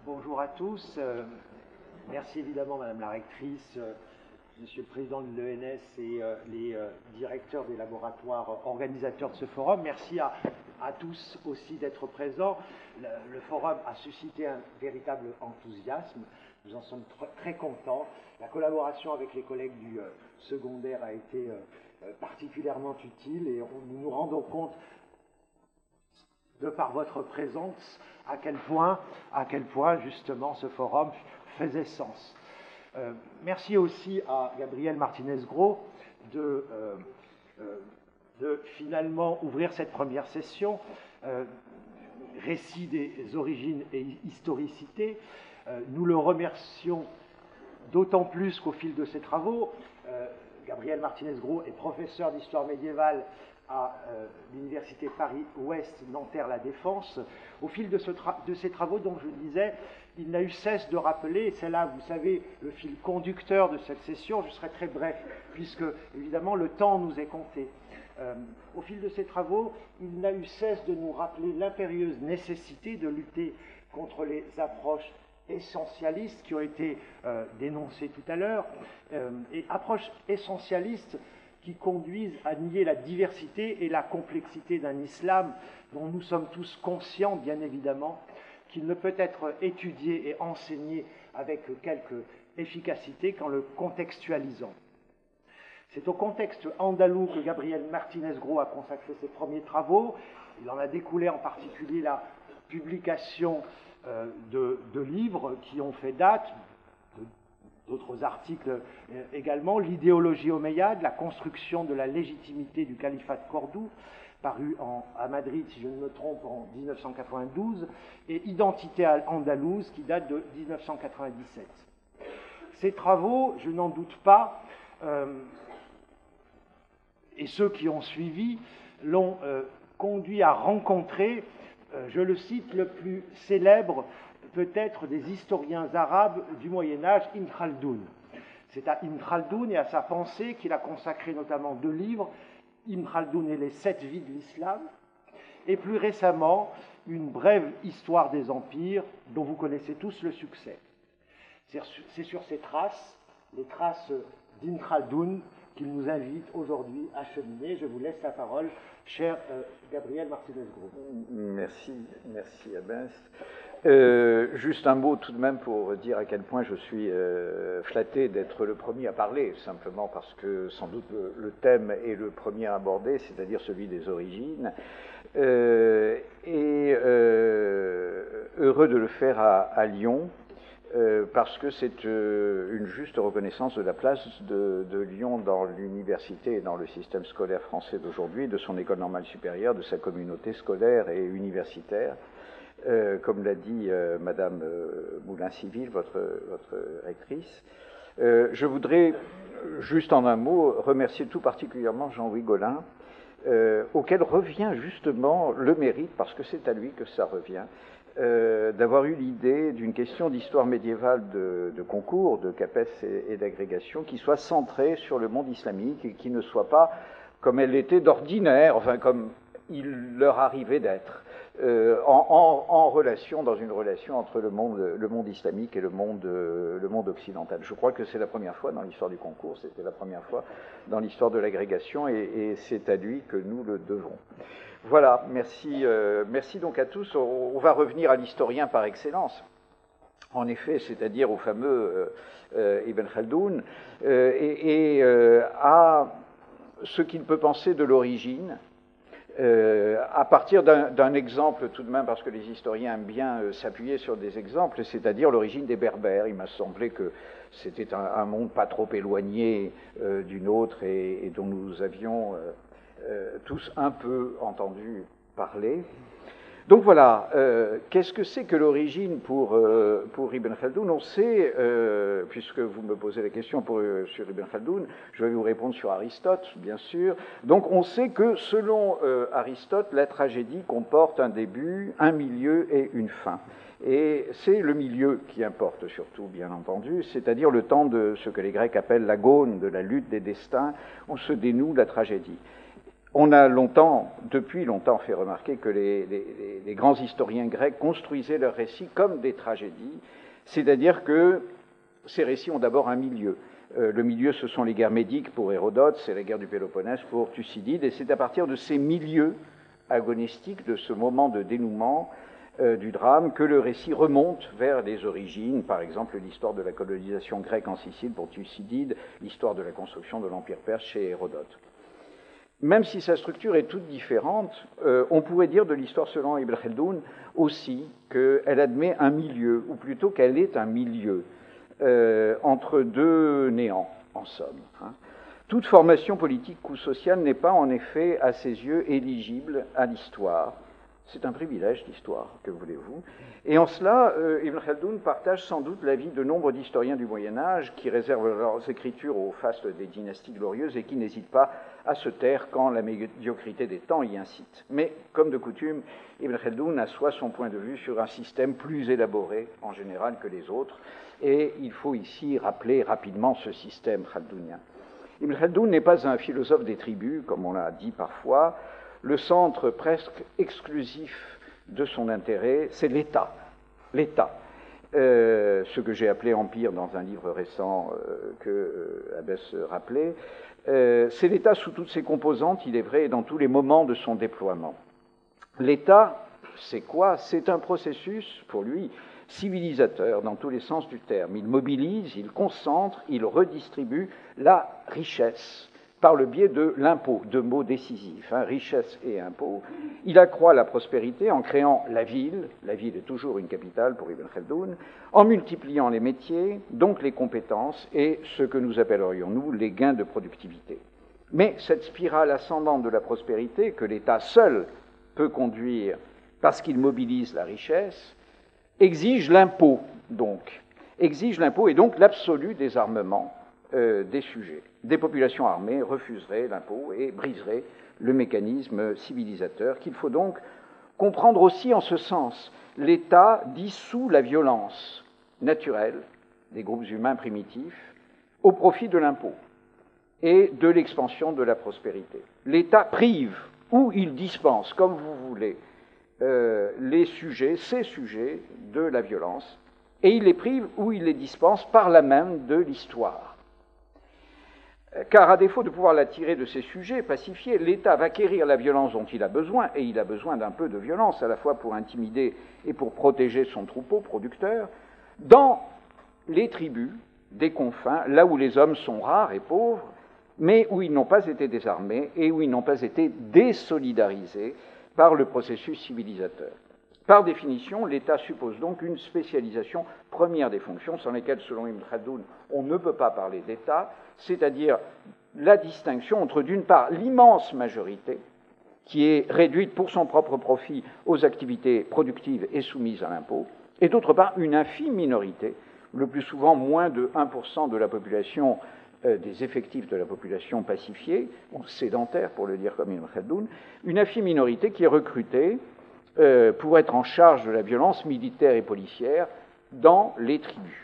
Bonjour à tous. Merci évidemment Madame la rectrice, Monsieur le Président de l'ENS et les directeurs des laboratoires organisateurs de ce forum. Merci à tous aussi d'être présents. Le forum a suscité un véritable enthousiasme. Nous en sommes très contents. La collaboration avec les collègues du secondaire a été particulièrement utile et nous nous rendons compte, de par votre présence, à quel point justement ce forum faisait sens. Merci aussi à Gabriel Martinez-Gros de finalement ouvrir cette première session, récit des origines et historicité. Nous le remercions d'autant plus qu'au fil de ses travaux, Gabriel Martinez-Gros est professeur d'histoire médiévale à l'université Paris-Ouest Nanterre-La Défense. Au fil de ces travaux, dont je disais, il n'a eu cesse de rappeler, et c'est là, vous savez, le fil conducteur de cette session. Je serai très bref, puisque, évidemment, le temps nous est compté. Au fil de ces travaux, il n'a eu cesse de nous rappeler l'impérieuse nécessité de lutter contre les approches essentialistes qui ont été dénoncées tout à l'heure, et approches essentialistes qui conduisent à nier la diversité et la complexité d'un islam dont nous sommes tous conscients, bien évidemment, qu'il ne peut être étudié et enseigné avec quelque efficacité qu'en le contextualisant. C'est au contexte andalou que Gabriel Martinez-Gros a consacré ses premiers travaux. Il en a découlé en particulier la publication de livres qui ont fait date, d'autres articles également, l'idéologie omeyyade, la construction de la légitimité du califat de Cordoue, paru à Madrid, si je ne me trompe, en 1992, et Identité andalouse, qui date de 1997. Ces travaux, je n'en doute pas, et ceux qui ont suivi, l'ont conduit à rencontrer, je le cite, le plus célèbre peut-être des historiens arabes du Moyen-Âge, Ibn Khaldoun. C'est à Ibn Khaldoun et à sa pensée qu'il a consacré notamment 2 livres, Ibn Khaldoun et les 7 vies de l'islam, et plus récemment, une brève histoire des empires dont vous connaissez tous le succès. C'est sur ces traces, les traces d'Ibn Khaldoun, qu'il nous invite aujourd'hui à cheminer. Je vous laisse la parole, cher Gabriel Martinez-Gros. Merci Abens. Juste un mot tout de même pour dire à quel point je suis flatté d'être le premier à parler, simplement parce que sans doute le thème est le premier abordé, c'est-à-dire celui des origines, et heureux de le faire à Lyon, parce que c'est une juste reconnaissance de la place de Lyon dans l'université et dans le système scolaire français d'aujourd'hui, de son école normale supérieure, de sa communauté scolaire et universitaire. Comme l'a dit Madame Moulin-Civil, votre rectrice. Je voudrais, juste en un mot, remercier tout particulièrement Jean-Louis Gaulin, auquel revient justement le mérite, parce que c'est à lui que ça revient, d'avoir eu l'idée d'une question d'histoire médiévale de concours, de CAPES et d'agrégation, qui soit centrée sur le monde islamique et qui ne soit pas comme elle l'était d'ordinaire, enfin comme il leur arrivait d'être, dans une relation entre le monde islamique et le monde occidental. Je crois que c'est la première fois dans l'histoire du concours, c'était la première fois dans l'histoire de l'agrégation, et c'est à lui que nous le devons. Voilà, merci donc à tous. On va revenir à l'historien par excellence, en effet, c'est-à-dire au fameux Ibn Khaldoun, à ce qu'il peut penser de l'origine, à partir d'un exemple tout de même, parce que les historiens aiment bien s'appuyer sur des exemples, c'est-à-dire l'origine des Berbères. Il m'a semblé que c'était un monde pas trop éloigné du nôtre et dont nous avions tous un peu entendu parler. Donc voilà, qu'est-ce que c'est que l'origine pour Ibn Khaldoun? On sait, puisque vous me posez la question sur Ibn Khaldoun, je vais vous répondre sur Aristote, bien sûr. Donc on sait que selon Aristote, la tragédie comporte un début, un milieu et une fin. Et c'est le milieu qui importe surtout, bien entendu, c'est-à-dire le temps de ce que les Grecs appellent l'agone, de la lutte des destins, où se dénoue la tragédie. On a depuis longtemps, fait remarquer que les grands historiens grecs construisaient leurs récits comme des tragédies, c'est-à-dire que ces récits ont d'abord un milieu. Le milieu, ce sont les guerres médiques pour Hérodote, c'est la guerre du Péloponnèse pour Thucydide, et c'est à partir de ces milieux agonistiques, de ce moment de dénouement du drame, que le récit remonte vers les origines, par exemple l'histoire de la colonisation grecque en Sicile pour Thucydide, l'histoire de la construction de l'Empire perse chez Hérodote. Même si sa structure est toute différente, on pourrait dire de l'histoire selon Ibn Khaldoun aussi qu'elle admet un milieu, ou plutôt qu'elle est un milieu entre deux néants, en somme. Toute formation politique ou sociale n'est pas en effet, à ses yeux, éligible à l'histoire. C'est un privilège, l'histoire, que voulez-vous. Et en cela, Ibn Khaldoun partage sans doute l'avis de nombre d'historiens du Moyen-Âge qui réservent leurs écritures au faste des dynasties glorieuses et qui n'hésitent pas à se taire quand la médiocrité des temps y incite. Mais, comme de coutume, Ibn Khaldoun assoit son point de vue sur un système plus élaboré, en général, que les autres, et il faut ici rappeler rapidement ce système khaldounien. Ibn Khaldoun n'est pas un philosophe des tribus, comme on l'a dit parfois. Le centre presque exclusif de son intérêt, c'est l'État. L'État. Ce que j'ai appelé empire dans un livre récent que Abbès rappelait. C'est l'État sous toutes ses composantes, il est vrai, et dans tous les moments de son déploiement. L'État, c'est quoi? C'est un processus, pour lui, civilisateur dans tous les sens du terme. Il mobilise, il concentre, il redistribue la richesse par le biais de l'impôt, deux mots décisifs, richesse et impôt. Il accroît la prospérité en créant la ville est toujours une capitale pour Ibn Khaldoun, en multipliant les métiers, donc les compétences, et ce que nous appellerions, nous, les gains de productivité. Mais cette spirale ascendante de la prospérité, que l'État seul peut conduire parce qu'il mobilise la richesse, exige l'impôt, et donc l'absolu désarmement des sujets. Des populations armées refuseraient l'impôt et briseraient le mécanisme civilisateur qu'il faut donc comprendre aussi en ce sens. L'État dissout la violence naturelle des groupes humains primitifs au profit de l'impôt et de l'expansion de la prospérité. L'État prive ou il dispense, comme vous voulez, ces sujets de la violence, et il les prive ou il les dispense par là même de l'histoire. Car à défaut de pouvoir la tirer de ces sujets pacifiés, l'État va quérir la violence dont il a besoin, et il a besoin d'un peu de violence, à la fois pour intimider et pour protéger son troupeau producteur, dans les tribus des confins, là où les hommes sont rares et pauvres, mais où ils n'ont pas été désarmés et où ils n'ont pas été désolidarisés par le processus civilisateur. Par définition, l'État suppose donc une spécialisation première des fonctions, sans lesquelles, selon Ibn Khaldoun, on ne peut pas parler d'État, c'est-à-dire la distinction entre, d'une part, l'immense majorité, qui est réduite pour son propre profit aux activités productives et soumises à l'impôt, et d'autre part, une infime minorité, le plus souvent moins de 1% de la population, des effectifs de la population pacifiée, ou sédentaire, pour le dire comme Ibn Khaldoun, une infime minorité qui est recrutée pour être en charge de la violence militaire et policière dans les tribus.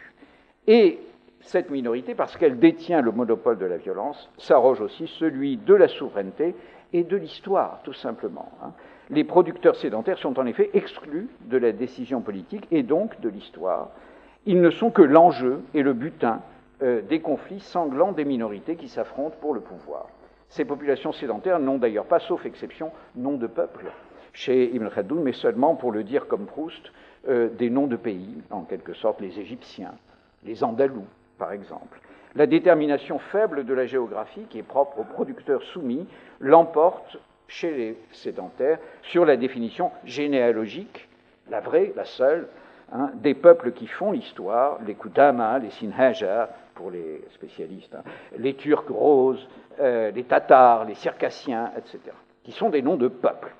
Et cette minorité, parce qu'elle détient le monopole de la violence, s'arroge aussi celui de la souveraineté et de l'histoire, tout simplement. Les producteurs sédentaires sont en effet exclus de la décision politique et donc de l'histoire. Ils ne sont que l'enjeu et le butin des conflits sanglants des minorités qui s'affrontent pour le pouvoir. Ces populations sédentaires n'ont d'ailleurs pas, sauf exception, nom de peuple chez Ibn Khaldoun, mais seulement, pour le dire comme Proust, des noms de pays, en quelque sorte les Égyptiens, les Andalous, par exemple. La détermination faible de la géographie, qui est propre aux producteurs soumis, l'emporte chez les sédentaires sur la définition généalogique, la vraie, la seule, des peuples qui font l'histoire, les Kutama, les Sinhajar, pour les spécialistes, les Turcs roses, les Tatars, les Circassiens, etc., qui sont des noms de peuples,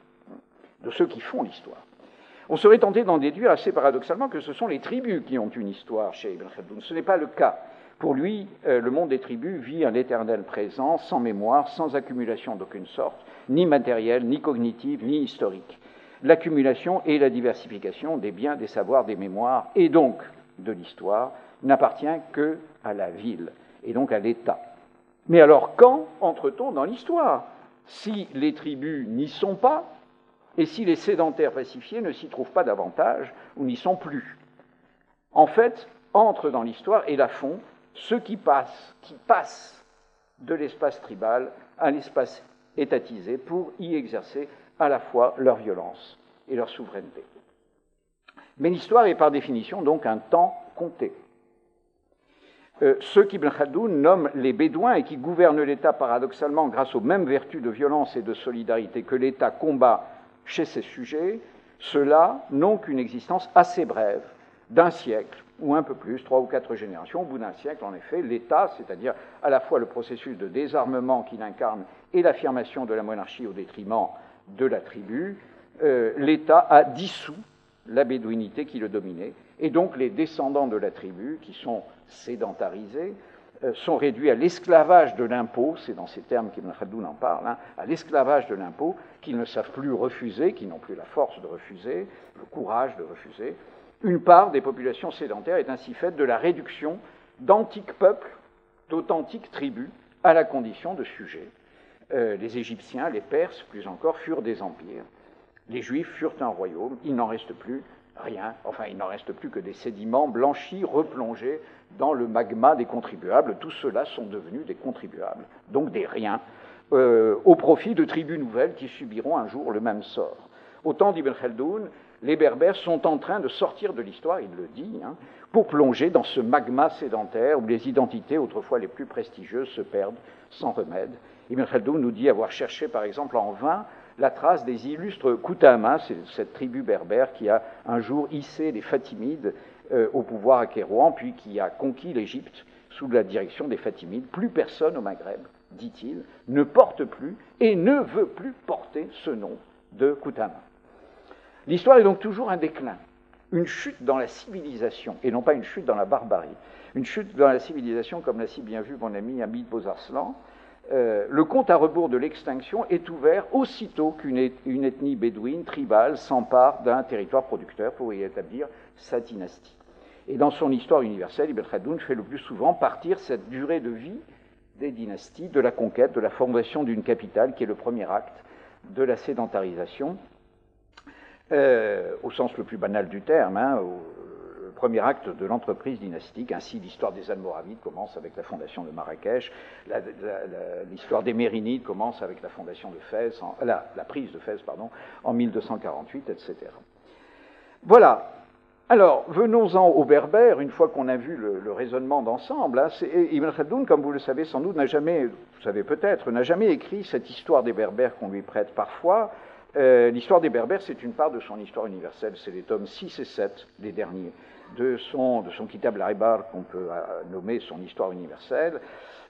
de ceux qui font l'histoire. On serait tenté d'en déduire assez paradoxalement que ce sont les tribus qui ont une histoire chez Ibn Khaldoun. Ce n'est pas le cas. Pour lui, le monde des tribus vit un éternel présent, sans mémoire, sans accumulation d'aucune sorte, ni matérielle, ni cognitive, ni historique. L'accumulation et la diversification des biens, des savoirs, des mémoires, et donc de l'histoire, n'appartient qu'à la ville, et donc à l'État. Mais alors, quand entre-t-on dans l'histoire? si les tribus n'y sont pas, et si les sédentaires pacifiés ne s'y trouvent pas davantage ou n'y sont plus. En fait, entrent dans l'histoire et la font ceux qui passent de l'espace tribal à l'espace étatisé pour y exercer à la fois leur violence et leur souveraineté. Mais l'histoire est par définition donc un temps compté. Ceux qu'Ibn Khaldoun nomme les Bédouins et qui gouvernent l'État paradoxalement grâce aux mêmes vertus de violence et de solidarité que l'État combat chez ses sujets, ceux-là n'ont qu'une existence assez brève, d'un siècle ou un peu plus, 3 ou 4 générations. Au bout d'un siècle, en effet, l'État, c'est-à-dire à la fois le processus de désarmement qu'il incarne et l'affirmation de la monarchie au détriment de la tribu, l'État a dissous la bédouinité qui le dominait, et donc les descendants de la tribu, qui sont sédentarisés, sont réduits à l'esclavage de l'impôt, c'est dans ces termes qu'Ibn Khaldoun en parle, à l'esclavage de l'impôt, qu'ils ne savent plus refuser, qu'ils n'ont plus la force de refuser, le courage de refuser. Une part des populations sédentaires est ainsi faite de la réduction d'antiques peuples, d'authentiques tribus, à la condition de sujets. Les Égyptiens, les Perses, plus encore, furent des empires. Les Juifs furent un royaume, il n'en reste plus rien, enfin il n'en reste plus que des sédiments blanchis, replongés dans le magma des contribuables. Tous ceux-là sont devenus des contribuables, donc des riens, au profit de tribus nouvelles qui subiront un jour le même sort. Au temps d'Ibn Khaldoun, les Berbères sont en train de sortir de l'histoire, il le dit, pour plonger dans ce magma sédentaire où les identités autrefois les plus prestigieuses se perdent sans remède. Ibn Khaldoun nous dit avoir cherché par exemple en vain la trace des illustres Koutama, c'est cette tribu berbère qui a un jour hissé les Fatimides au pouvoir à Kérouan, puis qui a conquis l'Égypte sous la direction des Fatimides. Plus personne au Maghreb, dit-il, ne porte plus et ne veut plus porter ce nom de Koutama. L'histoire est donc toujours un déclin, une chute dans la civilisation, et non pas une chute dans la barbarie. Une chute dans la civilisation, comme l'a si bien vu mon ami Hamid Bozarslan. Le compte à rebours de l'extinction est ouvert aussitôt qu'une ethnie bédouine, tribale, s'empare d'un territoire producteur pour y établir sa dynastie. Et dans son histoire universelle, Ibn Khaldoun fait le plus souvent partir cette durée de vie des dynasties, de la conquête, de la fondation d'une capitale, qui est le premier acte de la sédentarisation, au sens le plus banal du terme, le premier acte de l'entreprise dynastique. Ainsi, l'histoire des Almoravides commence avec la fondation de Marrakech, l'histoire des Mérinides commence avec la fondation de Fès, la prise de Fès, en 1248, etc. Voilà. Alors, venons-en aux Berbères, une fois qu'on a vu le raisonnement d'ensemble. Ibn Khaldoun, comme vous le savez sans doute, n'a jamais écrit cette histoire des Berbères qu'on lui prête parfois. L'histoire des Berbères, c'est une part de son histoire universelle, c'est les tomes 6 et 7, les derniers, de son Kitab al-Ibar, qu'on peut nommer son histoire universelle.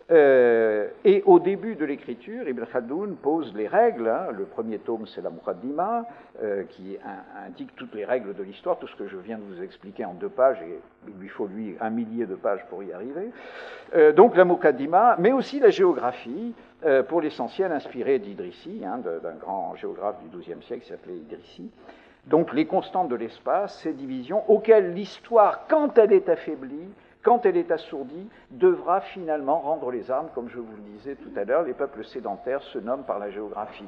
Et au début de l'écriture, Ibn Khaldoun pose les règles. Le premier tome, c'est la Muqaddima, qui indique toutes les règles de l'histoire, tout ce que je viens de vous expliquer en 2 pages, et il lui faut 1 millier de pages pour y arriver. Donc la Muqaddima, mais aussi la géographie, pour l'essentiel inspirée d'Idrissi, d'un grand géographe du XIIe siècle qui s'appelait Idrissi. Donc les constantes de l'espace, ces divisions, auxquelles l'histoire, quand elle est affaiblie, quand elle est assourdie, devra finalement rendre les armes, comme je vous le disais tout à l'heure. Les peuples sédentaires se nomment par la géographie.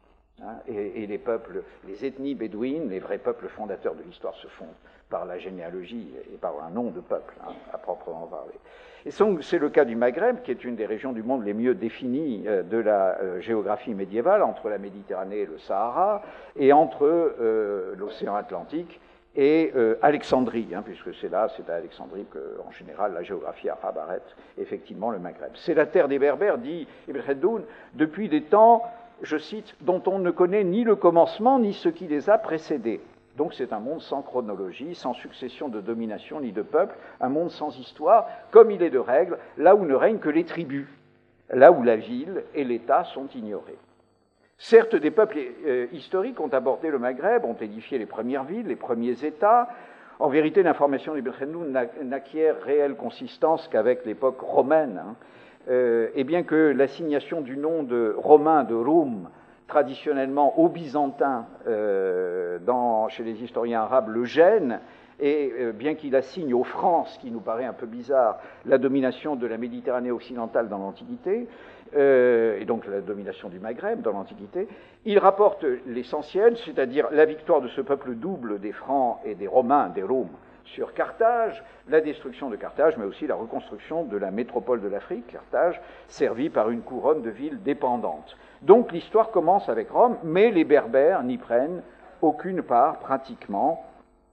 Et les ethnies bédouines, les vrais peuples fondateurs de l'histoire, se fondent par la généalogie et par un nom de peuple, à proprement parler. Et c'est le cas du Maghreb, qui est une des régions du monde les mieux définies de la géographie médiévale, entre la Méditerranée et le Sahara, et entre l'océan Atlantique et Alexandrie, puisque c'est à Alexandrie qu'en général la géographie arabe arrête effectivement le Maghreb. C'est la terre des Berbères, dit Ibn Khaldoun, depuis des temps, je cite, dont on ne connaît ni le commencement ni ce qui les a précédés. Donc c'est un monde sans chronologie, sans succession de domination ni de peuple, un monde sans histoire, comme il est de règle, là où ne règnent que les tribus, là où la ville et l'État sont ignorés. Certes, des peuples historiques ont abordé le Maghreb, ont édifié les premières villes, les premiers États. En vérité, l'information d'Ibn Khaldoun n'acquiert réelle consistance qu'avec l'époque romaine, et bien que l'assignation du nom de romain, de Roum, traditionnellement aux Byzantins, chez les historiens arabes, le gêne, et bien qu'il assigne aux Francs, ce qui nous paraît un peu bizarre, la domination de la Méditerranée occidentale dans l'Antiquité, et donc la domination du Maghreb dans l'Antiquité, il rapporte l'essentiel, c'est-à-dire la victoire de ce peuple double des Francs et des Romains, des Roms, sur Carthage, la destruction de Carthage, mais aussi la reconstruction de la métropole de l'Afrique, Carthage, servie par une couronne de villes dépendantes. Donc l'histoire commence avec Rome, mais les Berbères n'y prennent aucune part pratiquement.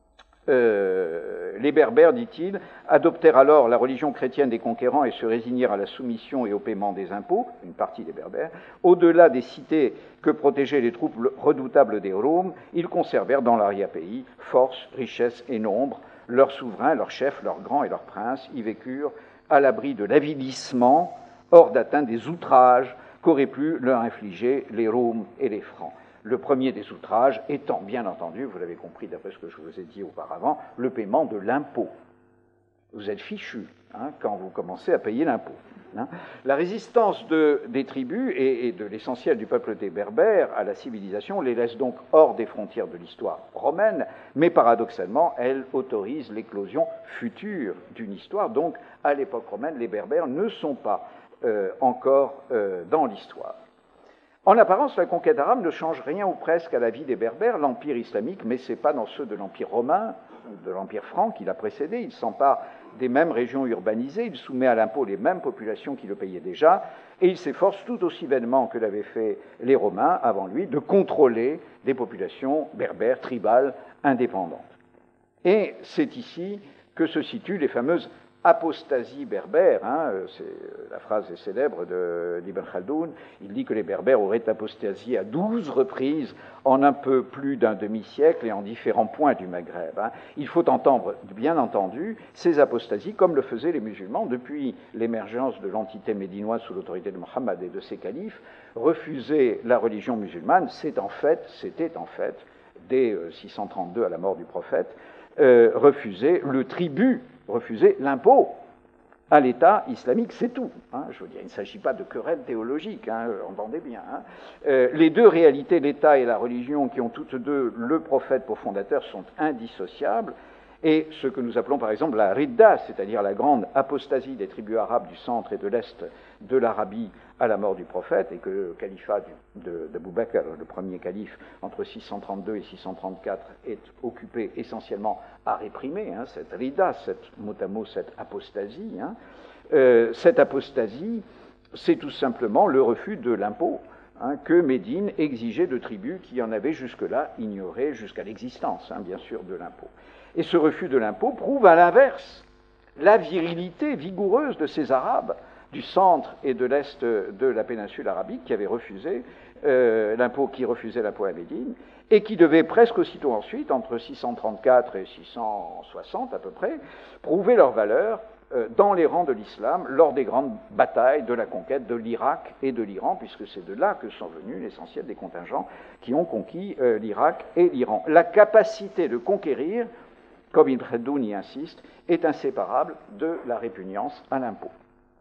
Les Berbères, dit-il, adoptèrent alors la religion chrétienne des conquérants et se résignèrent à la soumission et au paiement des impôts, une partie des Berbères. Au-delà des cités que protégeaient les troupes redoutables des Roms, ils conservèrent dans l'arrière-pays force, richesse et nombre. Leurs souverains, leurs chefs, leurs grands et leurs princes y vécurent à l'abri de l'avilissement, hors d'atteinte des outrages qu'auraient pu leur infliger les Roms et les Francs. Le premier des outrages étant, bien entendu, vous l'avez compris d'après ce que je vous ai dit auparavant, le paiement de l'impôt. Vous êtes fichu quand vous commencez à payer l'impôt. La résistance des tribus et de l'essentiel du peuple des Berbères à la civilisation les laisse donc hors des frontières de l'histoire romaine, mais paradoxalement, elle autorise l'éclosion future d'une histoire. Donc, à l'époque romaine, les Berbères ne sont pas encore dans l'histoire. En apparence, la conquête arabe ne change rien ou presque à la vie des Berbères, l'empire islamique, mais ce n'est pas dans ceux de l'empire romain, de l'empire franc qui l'a précédé. Il s'empare des mêmes régions urbanisées, il soumet à l'impôt les mêmes populations qui le payaient déjà, et il s'efforce tout aussi vainement que l'avaient fait les Romains avant lui de contrôler des populations berbères, tribales, indépendantes. Et c'est ici que se situent les fameuses apostasie berbère, la phrase est célèbre d'Ibn Khaldoun, il dit que les Berbères auraient apostasié à 12 reprises en un peu plus d'un demi-siècle et en différents points du Maghreb. Il faut entendre, bien entendu, ces apostasies comme le faisaient les musulmans depuis l'émergence de l'entité médinoise sous l'autorité de Mohammed et de ses califes. Refuser la religion musulmane, c'était en fait, dès 632 à la mort du prophète, refuser le tribut, refuser l'impôt à l'État islamique, c'est tout. Je veux dire, il ne s'agit pas de querelles théologiques, entendez bien. Les deux réalités, l'État et la religion, qui ont toutes deux le prophète pour fondateur, sont indissociables. Et ce que nous appelons par exemple la Ridda, c'est-à-dire la grande apostasie des tribus arabes du centre et de l'est de l'Arabie à la mort du prophète, et que le califat d'Abou Bakr, le premier calife, entre 632 et 634, est occupé essentiellement à réprimer, cette Ridda, mot à mot, cette apostasie. Cette apostasie, c'est tout simplement le refus de l'impôt que Médine exigeait de tribus qui en avaient jusque-là ignoré, jusqu'à l'existence, bien sûr, de l'impôt. Et ce refus de l'impôt prouve à l'inverse la virilité vigoureuse de ces Arabes du centre et de l'est de la péninsule arabique qui avaient refusé l'impôt à Médine et qui devaient presque aussitôt ensuite, entre 634 et 660 à peu près, prouver leur valeur dans les rangs de l'islam lors des grandes batailles de la conquête de l'Irak et de l'Iran, puisque c'est de là que sont venus l'essentiel des contingents qui ont conquis l'Irak et l'Iran. La capacité de conquérir, comme Ibn Khaldoun y insiste, est inséparable de la répugnance à l'impôt.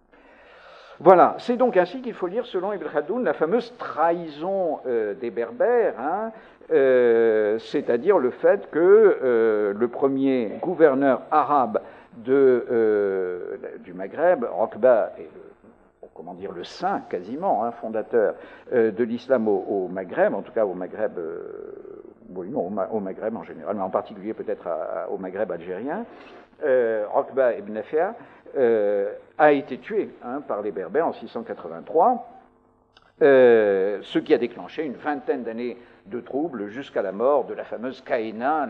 Voilà, c'est donc ainsi qu'il faut lire, selon Ibn Khaldoun, la fameuse trahison des Berbères, c'est-à-dire le fait que le premier gouverneur arabe du Maghreb, Rokba, est le saint quasiment, fondateur de l'islam au Maghreb, en tout cas au Maghreb, au Maghreb en général, mais en particulier peut-être au Maghreb algérien, Rokba ibn Nafia, a été tué par les Berbères en 683, ce qui a déclenché une vingtaine d'années de troubles jusqu'à la mort de la fameuse Kaïna,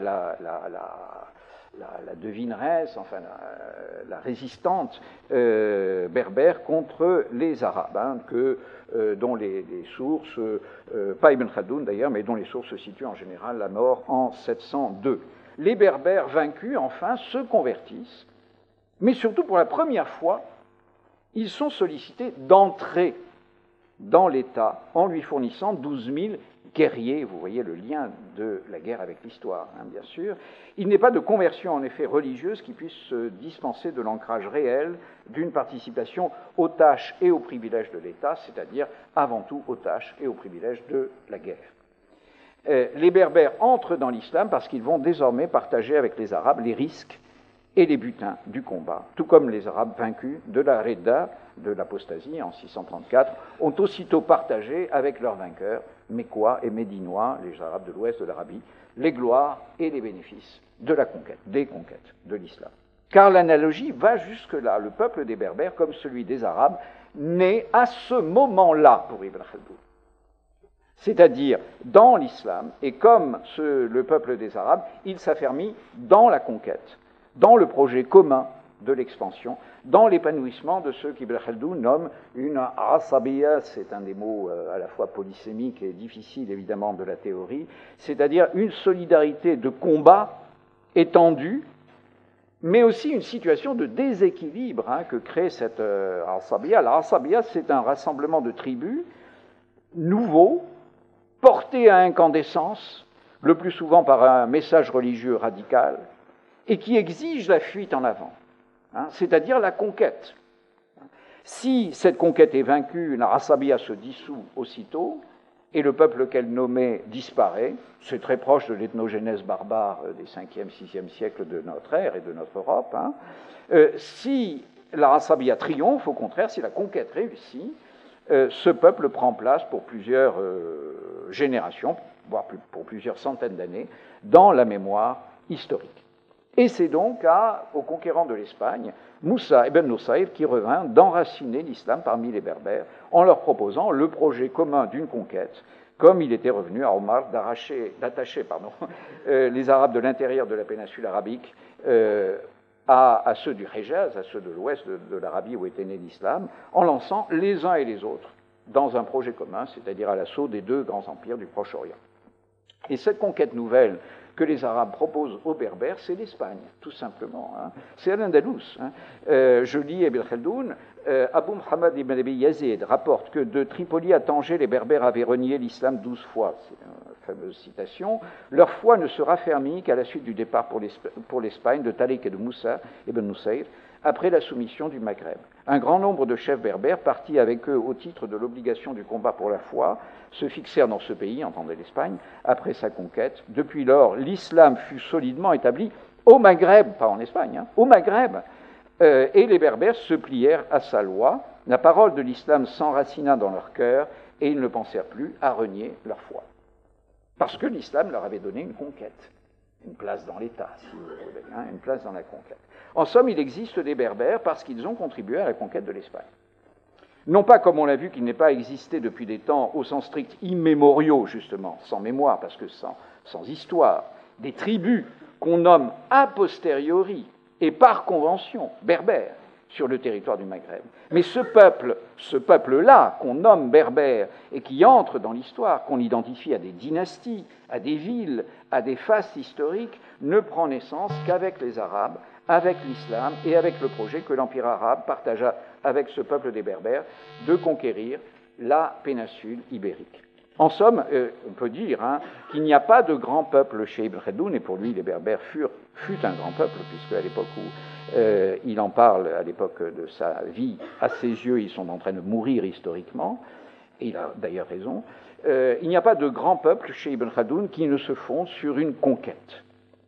la devineresse, enfin la résistante berbère contre les Arabes, dont les sources, pas Ibn Khaldoun d'ailleurs, mais dont les sources se situent en général la mort en 702. Les Berbères vaincus, enfin, se convertissent, mais surtout pour la première fois, ils sont sollicités d'entrer dans l'État en lui fournissant 12 000 guerriers. Vous voyez le lien de la guerre avec l'histoire, bien sûr. Il n'est pas de conversion, en effet, religieuse qui puisse se dispenser de l'ancrage réel d'une participation aux tâches et aux privilèges de l'État, c'est-à-dire avant tout aux tâches et aux privilèges de la guerre. les Berbères entrent dans l'islam parce qu'ils vont désormais partager avec les Arabes les risques et les butins du combat, tout comme les Arabes vaincus de la Redda, de l'apostasie en 634, ont aussitôt partagé avec leurs vainqueurs, Mécois et Médinois, les Arabes de l'ouest de l'Arabie, les gloires et les bénéfices de la conquête, des conquêtes de l'islam. Car l'analogie va jusque-là. Le peuple des Berbères, comme celui des Arabes, naît à ce moment-là pour Ibn Khaldoun. C'est-à-dire dans l'islam, et comme le peuple des Arabes, il s'affermit dans la conquête, dans le projet commun de l'expansion, dans l'épanouissement de ce qu'Ibn Khaldoun nomme une asabiya, c'est un des mots à la fois polysémique et difficile évidemment de la théorie, c'est-à-dire une solidarité de combat étendue, mais aussi une situation de déséquilibre que crée cette asabiya. La asabiya, c'est un rassemblement de tribus nouveaux, portés à incandescence, le plus souvent par un message religieux radical, et qui exige la fuite en avant, c'est-à-dire la conquête. Si cette conquête est vaincue, la Asabiya se dissout aussitôt, et le peuple qu'elle nommait disparaît. C'est très proche de l'ethnogénèse barbare des 5e, 6e siècles de notre ère et de notre Europe. Si la Asabiya triomphe, au contraire, si la conquête réussit, ce peuple prend place pour plusieurs générations, voire pour plusieurs centaines d'années, dans la mémoire historique. Et c'est donc au conquérant de l'Espagne, Moussa ibn Nusayr, qui revint d'enraciner l'islam parmi les Berbères en leur proposant le projet commun d'une conquête, comme il était revenu à Omar d'attacher les Arabes de l'intérieur de la péninsule arabique à ceux du Hejaz, à ceux de l'ouest de l'Arabie où était né l'islam, en lançant les uns et les autres dans un projet commun, c'est-à-dire à l'assaut des deux grands empires du Proche-Orient. Et cette conquête nouvelle que les Arabes proposent aux Berbères, c'est l'Espagne, tout simplement. C'est l'Andalous. Je lis Ibn Khaldoun, Abu Muhammad ibn Abi Yazid rapporte que de Tripoli à Tanger, les Berbères avaient renié l'islam 12 fois. C'est une fameuse citation. Leur foi ne se raffermit qu'à la suite du départ pour l'Espagne de Talik et de Moussa ibn Nusayr, après la soumission du Maghreb. Un grand nombre de chefs berbères, partis avec eux au titre de l'obligation du combat pour la foi, se fixèrent dans ce pays, entendez l'Espagne, après sa conquête. Depuis lors, l'islam fut solidement établi au Maghreb, pas en Espagne, au Maghreb, et les Berbères se plièrent à sa loi. La parole de l'islam s'enracina dans leur cœur et ils ne pensèrent plus à renier leur foi. Parce que l'islam leur avait donné une conquête, une place dans l'État, si vous voulez, une place dans la conquête. En somme, il existe des Berbères parce qu'ils ont contribué à la conquête de l'Espagne. Non pas, comme on l'a vu, qu'il n'ait pas existé depuis des temps, au sens strict, immémoriaux, justement, sans mémoire, parce que sans histoire, des tribus qu'on nomme a posteriori et par convention berbères sur le territoire du Maghreb. Mais ce peuple-là, qu'on nomme berbère et qui entre dans l'histoire, qu'on identifie à des dynasties, à des villes, à des faces historiques, ne prend naissance qu'avec les Arabes, avec l'islam et avec le projet que l'Empire arabe partagea avec ce peuple des Berbères de conquérir la péninsule ibérique. En somme, on peut dire qu'il n'y a pas de grand peuple chez Ibn Khaldoun, et pour lui les Berbères fut un grand peuple, puisque à l'époque où il en parle, à l'époque de sa vie, à ses yeux, ils sont en train de mourir historiquement, et il a d'ailleurs raison. Il n'y a pas de grand peuple chez Ibn Khaldoun qui ne se fonde sur une conquête.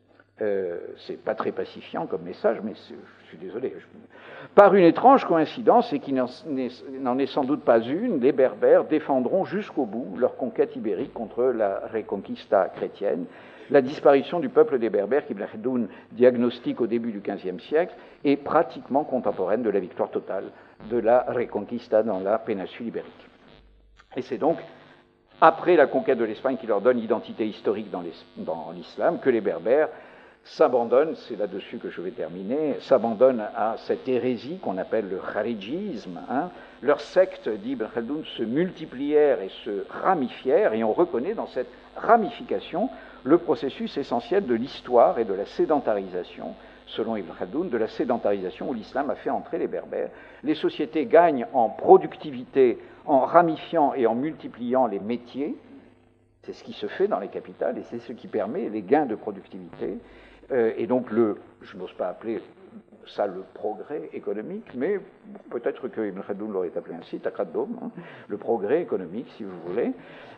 C'est pas très pacifiant comme message, mais je suis désolé. Par une étrange coïncidence, et qui n'en est sans doute pas une, les Berbères défendront jusqu'au bout leur conquête ibérique contre la Reconquista chrétienne. La disparition du peuple des Berbères, qu'Ibn Khaldoun diagnostique au début du XVe siècle, est pratiquement contemporaine de la victoire totale de la Reconquista dans la péninsule ibérique. Et c'est donc après la conquête de l'Espagne qui leur donne identité historique dans l'islam que les Berbères s'abandonnent, c'est là-dessus que je vais terminer, s'abandonnent à cette hérésie qu'on appelle le kharidjisme. Leurs sectes, dit Ibn Khaldoun, se multiplièrent et se ramifièrent, et on reconnaît dans cette ramification le processus essentiel de l'histoire et de la sédentarisation, selon Ibn Khaldoun, de la sédentarisation où l'islam a fait entrer les Berbères. Les sociétés gagnent en productivité en ramifiant et en multipliant les métiers. C'est ce qui se fait dans les capitales et c'est ce qui permet les gains de productivité. Et donc je n'ose pas appeler ça le progrès économique, mais peut-être que Ibn Khaldoun l'aurait appelé ainsi, taqaddum, hein, le progrès économique, si vous voulez.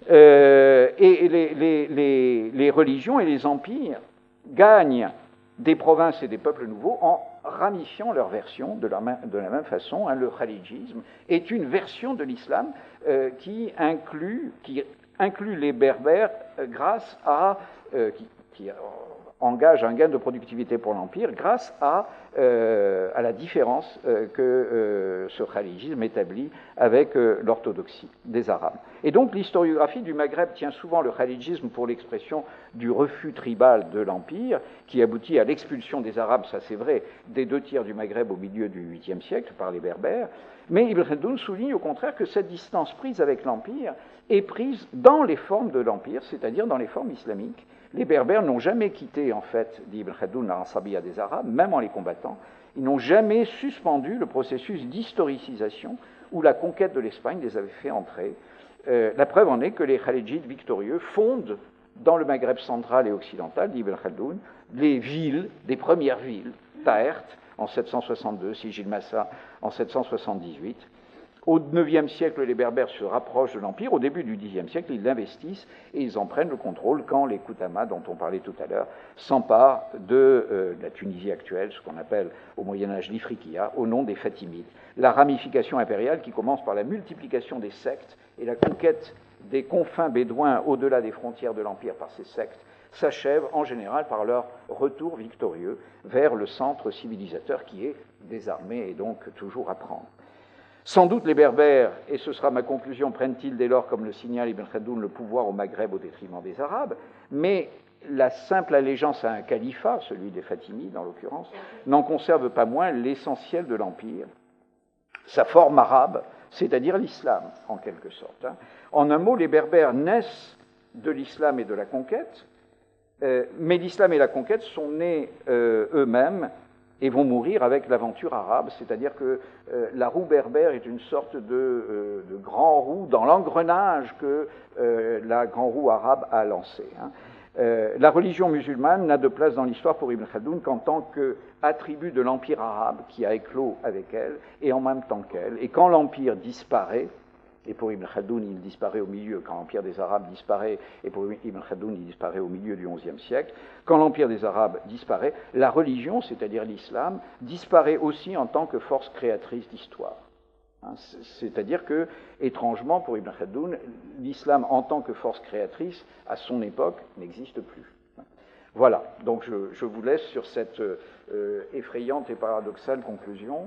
Et les religions et les empires gagnent des provinces et des peuples nouveaux en ramifiant leur version de la même façon. Hein, le khalidjisme est une version de l'islam qui inclut les berbères grâce à... qui engage un gain de productivité pour l'Empire grâce à la différence que ce khalidjisme établit avec l'orthodoxie des Arabes. Et donc l'historiographie du Maghreb tient souvent le khalidjisme pour l'expression du refus tribal de l'Empire, qui aboutit à l'expulsion des Arabes, ça c'est vrai, des 2/3 du Maghreb au milieu du 8e siècle par les Berbères. Mais Ibn Khaldoun souligne au contraire que cette distance prise avec l'Empire est prise dans les formes de l'Empire, c'est-à-dire dans les formes islamiques. Les Berbères n'ont jamais quitté, en fait, dit Ibn Khaldoun, la Ransabiyya des Arabes, même en les combattant. Ils n'ont jamais suspendu le processus d'historicisation où la conquête de l'Espagne les avait fait entrer. La preuve en est que les Khalidjites victorieux fondent dans le Maghreb central et occidental, dit Ibn Khaldoun, les villes, des premières villes, Taert en 762, Sijil Massa en 778. Au IXe siècle, les Berbères se rapprochent de l'Empire. Au début du Xe siècle, ils l'investissent et ils en prennent le contrôle quand les Koutama, dont on parlait tout à l'heure, s'emparent de la Tunisie actuelle, ce qu'on appelle au Moyen-Âge l'Ifriqiya, au nom des Fatimides. La ramification impériale qui commence par la multiplication des sectes et la conquête des confins bédouins au-delà des frontières de l'Empire par ces sectes s'achève en général par leur retour victorieux vers le centre civilisateur qui est désarmé et donc toujours à prendre. Sans doute les Berbères, et ce sera ma conclusion, prennent-ils dès lors, comme le signale Ibn Khaldoun, le pouvoir au Maghreb au détriment des Arabes, mais la simple allégeance à un califat, celui des Fatimides en l'occurrence, n'en conserve pas moins l'essentiel de l'Empire, sa forme arabe, c'est-à-dire l'islam, en quelque sorte. En un mot, les Berbères naissent de l'islam et de la conquête, mais l'islam et la conquête sont nés eux-mêmes et vont mourir avec l'aventure arabe, c'est-à-dire que la roue berbère est une sorte de grand roue dans l'engrenage que la grande roue arabe a lancé. La religion musulmane n'a de place dans l'histoire pour Ibn Khaldoun qu'en tant qu'attribut de l'empire arabe qui a éclos avec elle et en même temps qu'elle. Et quand l'empire disparaît, et pour Ibn Khaldoun, il disparaît au milieu, quand l'Empire des Arabes disparaît, et pour Ibn Khaldoun, il disparaît au milieu du XIe siècle, quand l'Empire des Arabes disparaît, la religion, c'est-à-dire l'islam, disparaît aussi en tant que force créatrice d'histoire. C'est-à-dire que, étrangement, pour Ibn Khaldoun, l'islam en tant que force créatrice, à son époque, n'existe plus. Voilà, donc je vous laisse sur cette effrayante et paradoxale conclusion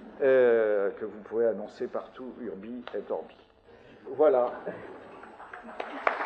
que vous pouvez annoncer partout, Urbi et Orbi. Voilà.